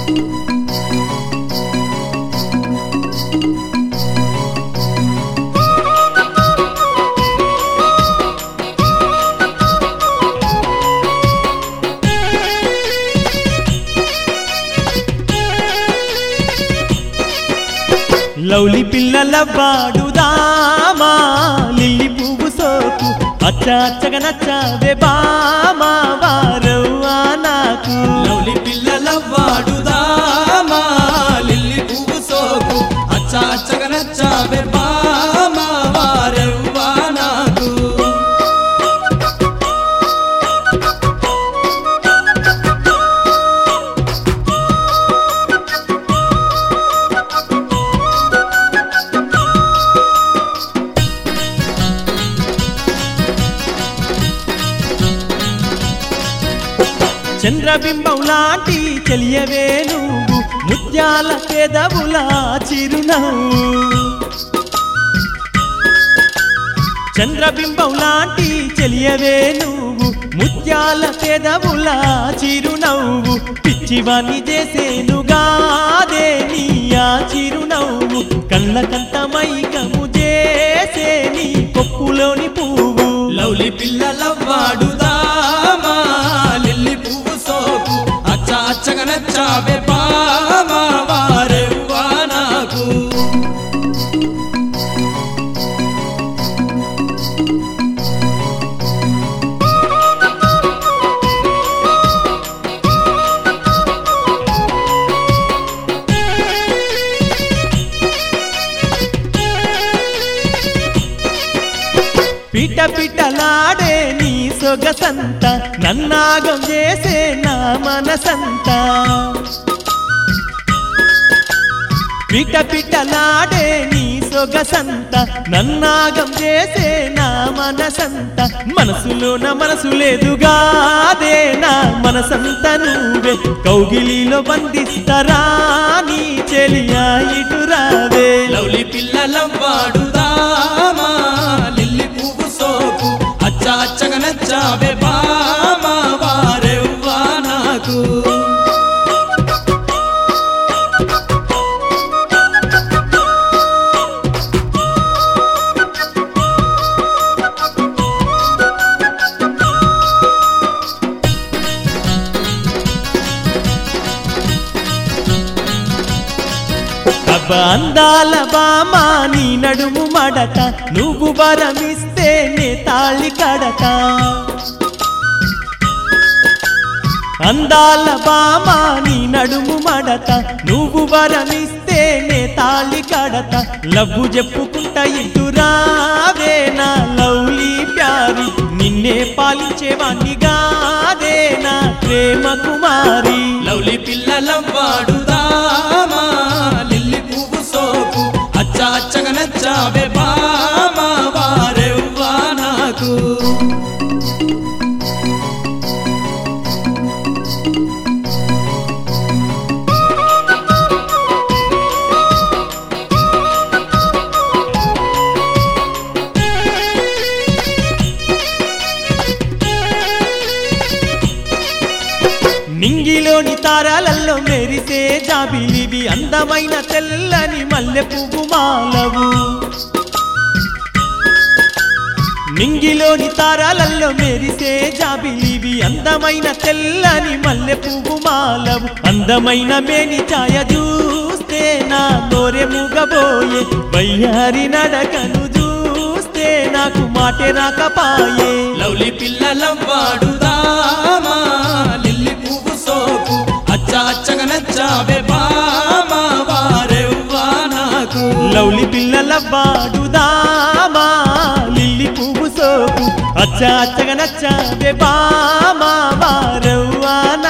లౌలి పిల్లల వాడుదామా లిల్లీ పువ్వు సోకు అచ్చగా నచ్చావే బామా వారవ్వా నాకు లౌలి పిల్లల వాడుదామా లిల్లీ పువ్వు సోకు అచ్చగా నచ్చావే బామా వారవ్వా నాకు చంద్రబింబం లాంటి చెలియవే నువ్వు ముత్యాల పెదవుల చిరునవ్వు చంద్రబింబం లాంటి చెలియవే నువ్వు ముత్యాల పెదవుల చిరునవ్వు పిచ్చివాణ్ణి చేసేనుగాదే నీ ఆ చిరునవ్వు కళ్ళకంత మైకము చేసే నీ కొప్పులోని పువ్వు లౌలి పిల్లల వాడుదామా లిల్లీ పువ్వు సోకు అచ్చగా నచ్చావే బామా వారవ్వా నాకు పిట పిటలాడే నీ సొగసంత నన్నాగం చేసే నా మనసంత పిట పిటలాడే నీ సొగసంత నన్నాగం చేసే నా మనసంత మనసులోన మనసు లేదుగాదే నా మనసంత నువ్వే కౌగిలిలో బంధిస్తరా నీ చెలియా ఇటురావే లౌలి పిల్లల వాడుదామా లిల్లీ పువ్వు సోకు అచ్చగా నచ్చావే బామా వారవ్వా నాకు అందాల బామా నీ నడుము మడత నువ్వు వరమిస్తే నే తాళి కడత అందాల బామా నీ నడుము మడత నువ్వు వరమిస్తే నే తాళి కడత లవ్వు చెప్పుకుంటా ఇటురావే నా లవ్లీ ప్యారి నిన్నే పాలించేవాణ్ణి గాదే నా ప్రేమ కుమారి లౌలి పిల్లల వాడుదామా లిల్లీ పువ్వు సోకు అచ్చగా నచ్చావే బామా వారవ్వా నాకు నింగిలోని తారాలల్లో మెరిసే జాబిలివి అందమైన తెల్లని మల్లె పువ్వు మాలవు నింగిలోని తారాలల్లో మెరిసే జాబిలివి అందమైన తెల్లని మల్లె పువ్వు మాలవు అందమైన మేని ఛాయ చూస్తే నా నోరె మూగబోయే వయ్యారి నడకను చూస్తే నాకు మాటే రాకపాయే లౌలి పిల్లల వాడుదామా లిల్లీ పువ్వు సోకు అచ్చగా నచ్చావే బామా వారవ్వా నాకు లౌలి పిల్లల వాడుదామా లిల్లీ పువ్వు సోకు అచ్చగా నచ్చావే బామా వారవ్వా